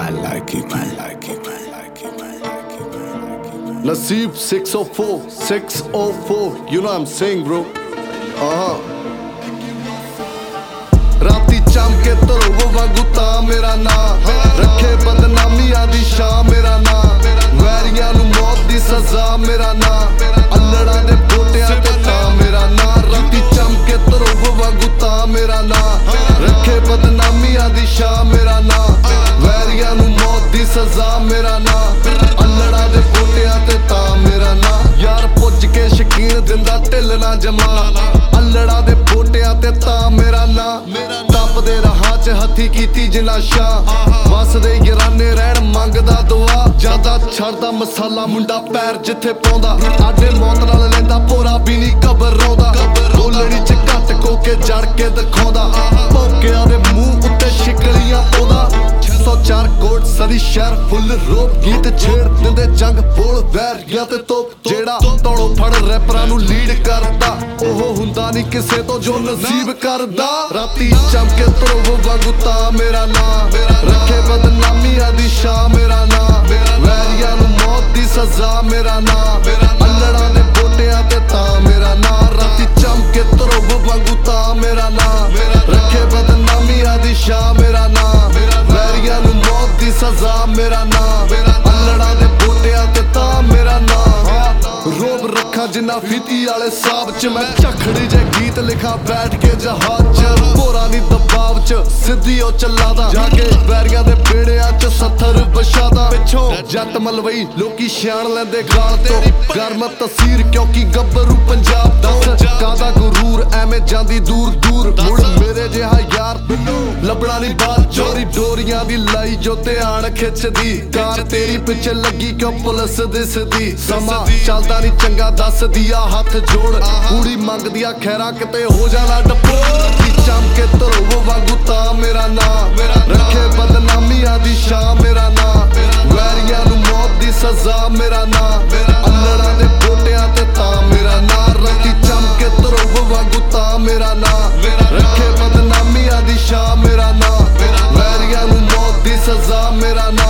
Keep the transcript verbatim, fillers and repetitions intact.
Man like it, man like it, man like it, man like it, man like it, man. Naseeb six oh four, six oh four, you know what I'm saying, bro. Uh-huh. ਰਾਤੀ ਚਮ ਕੇ ਧਰੋ ਵਾਂਗੂ ਤਾਂ ਮੇਰਾ ਨਾਂ ਰੱਖੇ ਬਦਨਾਮੀਆਂ ਦੀ ਸ਼ਾਂ ਮੇਰਾ ਨਾਂ ਵੈਰੀਆਂ ਨੂੰ ਮੌਤ ਦੀ ਸਜ਼ਾ ਮੇਰਾ ਨਾਂ ਅੱਲੜਾਂ ਦੇ ਬੋਟਿਆਂ ਤੇ ਤਾਂ ਮੇਰਾ ਨਾਂ ਰਾਤੀ ਚਮ ਕੇ ਧਰੋ ਵਾਂਗੂ ਤਾਂ ਮੇਰਾ ਨਾਂ ਰੱਖੇ ਬਦਨਾਮੀਆਂ ਦੀ ਸ਼ਾਂ ਮੇਰਾ ਨਾਂ ਵੈਰੀਆਂ ਨੂੰ ਮੌਤ ਦੀ ਸਜ਼ਾ ਮੇਰਾ ਨਾਂ ਅੱਲੜਾਂ ਦੇ ਬੋਟਿਆਂ ਤੇ ਤਾਂ ਮੇਰਾ ਨਾਂ ਯਾਰ ਪੁੱਜ ਕੇ ਸ਼ਕੀਨ ਦਿੰਦਾ ਢਿੱਲ ਨਾ ਜਮਾ ਅੱਲੜਾਂ ਦੇ ਬੋਟਿਆਂ ਤੇ ਤਾਂ ਮੇਰਾ ਨਾਂ ਟੱਪਦੇ ਰਾਹਾਂ 'ਚ ਹੱਥੀ ਕੀਤੀ ਜਿਨਾ ਸ਼ਾਹ ਵਸਦੇ ਗਿਰਾਨੇ ਰਹਿਣ ਮੰਗਦਾ ਦੁਆ ਜਿਆਦਾ ਛੱਡਦਾ ਮਸਾਲਾ ਮੁੰਡਾ ਪੈਰ ਜਿੱਥੇ ਪਾਉਂਦਾ ਆਡੇ ਮੌਤ ਨਾਲ ਲੈਂਦਾ ਭੋਰਾ ਵੀ ਨਹੀਂ ਘਬਰਾਉਂਦਾ ਬੋਲਣੀ 'ਚ ਘੱਟ ਕੋਕੇ ਜੜ ਕੇ ਦਿਖਾਉਂਦਾ ਭੌਂਕਿਆਂ ਦੇ ਮੂੰਹ ਉੱਤੇ ਸ਼ਿਕਲੀਆਂ ਪਾਉਂਦਾ ਸੌ ਚਾਰ ਕੋਟ ਸਦੀ ਸ਼ਹਿਰ ਫੁੱਲ ਰੋਪ ਗੀਤ ਛੇੜ ਦਿੰਦੇ ਜੰਗ ਬੋਲ ਵੈਰੀਆਂ ਤੇ ਤੋਪ ਜਿਹੜਾ ਤੋੜੋ ਫੜ ਰੈਪਰਾਂ ਨੂੰ ਲੀਡ ਕਰਦਾ ਉਹ ਹੁੰਦਾ ਨਹੀਂ ਕਿਸੇ ਤੋਂ ਜੋ ਨਸੀਬ ਕਰਦਾ ਰਾਤੀ ਚਮਕੇ ਧਰੋ ਵਾਂਗੂ ਤਾਂ ਮੇਰਾ ਨਾਂ ਰੱਖੇ ਬਦਨਾਮੀਆਂ ਦੀ ਸ਼ਾਂ ਮੇਰਾ ਨਾਂ ਵੈਰੀਆਂ ਨੂੰ ਮੌਤ ਦੀ ਸਜ਼ਾ ਮੇਰਾ ਨਾਂ ਅੱਲੜਾਂ ਦੇ ਬੋਟਿਆਂ ਤੇ ਤਾਂ ਮੇਰਾ ਨਾਂ ਰਾਤੀ ਚਮਕੇ ਧਰੋ ਵਾਂਗੂ ਤਾਂ ਮੇਰਾ ਨਾਂ ਰੱਖੇ ਬਦਨਾਮੀਆਂ ਦੀ ਸ਼ਾਂ ਮੇਰਾ ਨਾਂ ਵੈਰੀਆਂ ਨੂੰ ਮੌਤ ਦੀ ਸਜ਼ਾ ਮੇਰਾ ਨਾਂ ਅੱਲੜਾਂ ਦੇ ਬੋਟਿਆਂ ਤੇ ਤਾਂ ਮੇਰਾ ਨਾਂ ਰੋਬ ਰੱਖਾਂ ਜਿੰਨਾ ਫੀਤੀ ਵਾਲੇ ਸਾਬ 'ਚ ਮੈਂ ਝਖੜੀ ਜੇ ਗੀਤ ਲਿਖਾਂ ਬੈਠ ਕੇ ਜਹਾਜ਼ 'ਚ ਭੋਰਾ ਨੀ ਦਬਾਵ 'ਚ ਸਿੱਧੀ ਉਹ ਚੱਲਾਦਾ ਜਾ ਕੇ ਵੈਰੀਆਂ ਦੇ ਬੇੜਿਆਂ 'ਚ ਸੱਥਰ ਬਸ਼ਾਦਾ ਪਿੱਛੋਂ ਜੱਟ ਮਲਵਈ ਲੋਕੀ ਛਾਣ ਲੈਂਦੇ ਗਾਲ ਤੋਂ ਗਰਮ ਤਸੀਰ ਕਿਉਂਕਿ ਗੱਭਰੂ ਪੰਜਾਬ ਦੱਸ ਕਾਦਾ ਗੁਰੂਰ ਐਵੇਂ ਜਾਂਦੀ ਦੂਰ ਦੂਰ ਮੁੜ ਮੇਰੇ ਜਿਹਾ ਯਾਰ ਲੱਭਣਾ ਨੀ ਬਾਤ ਚੋਰੀ ਡੋਰੀਆਂ ਦੀ ਲਾਈ ਜੋ ਧਿਆਨ ਖਿੱਚਦੀ ਕਾਰ ਤੇਰੀ ਪਿੱਛੇ ਲੱਗੀ ਕਿਉਂ ਪੁਲਿਸ ਦਿਸਦੀ ਸਮਾਂ ਚੱਲਦਾ ਨੀ ਚੰਗਾ ਦੱਸਦੀ ਆ ਹੱਥ ਜੋੜ ਕੁੜੀ ਮੰਗਦੀ ਆ ਖੈਰਾ ਕਿਤੇ ਹੋ ਜਾਣਾ ਡੱਪੋਰ ਚਮ ਕੇ ਧਰੋ ਵਾਂਗੂ ਤਾਂ ਮੇਰਾ ਨਾਂ ਰੱਖੇ ਬਦਨਾਮੀਆਂ ਦੀ ਸ਼ਾਂ ਮੇਰਾ ਨਾਂ ਵੈਰੀਆਂ ਨੂੰ ਮੌਤ ਦੀ ਸਜ਼ਾ ਮੇਰਾ ਨਾਂ ਅੱਲੜਾਂ ਦੇ ਬੋਟਿਆਂ ਤੇ ਤਾਂ ਮੇਰਾ ਨਾਂ ਰਾਤੀ ਚਮ ਕੇ ਧਰੋ ਵਾਂਗੂ ਤਾਂ ਮੇਰਾ ਨਾਂ ਰੱਖੇ ਬਦਨਾਮੀਆਂ ਦੀ ਸ਼ਾਂ ਮੇਰਾ ਨਾਂ ਵੈਰੀਆਂ ਨੂੰ ਮੌਤ ਦੀ ਸਜ਼ਾ ਮੇਰਾ ਨਾਂ